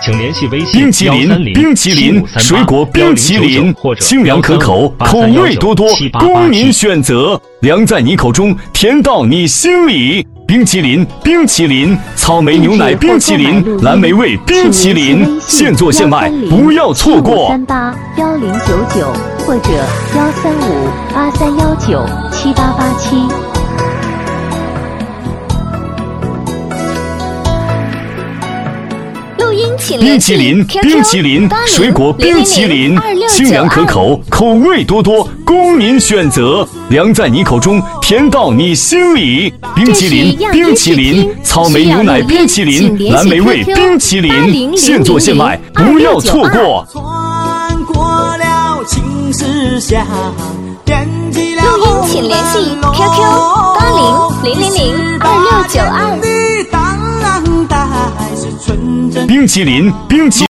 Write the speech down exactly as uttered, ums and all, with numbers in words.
请联系微信冰淇淋，冰淇淋，水果冰淇淋，清凉可口，口味多多，供您选择，凉在你口中，甜到你心里。冰淇淋，冰淇淋，草莓牛奶冰淇淋，蓝莓味冰淇淋，现做现卖，不要错过。 三八幺零九九或者幺三五八三幺九七八八七。 冰淇淋，冰淇淋，水果冰淇淋，清凉可口，口味多多，供您选择，凉在你口中，甜到你心里。冰淇淋，冰淇淋，草莓牛奶冰淇淋，蓝莓味冰淇淋，现做现卖，不要错过。 穿过了青石峡， 录音请联系 Q Q 八零零零零二六九二。 冰淇淋，冰淇淋。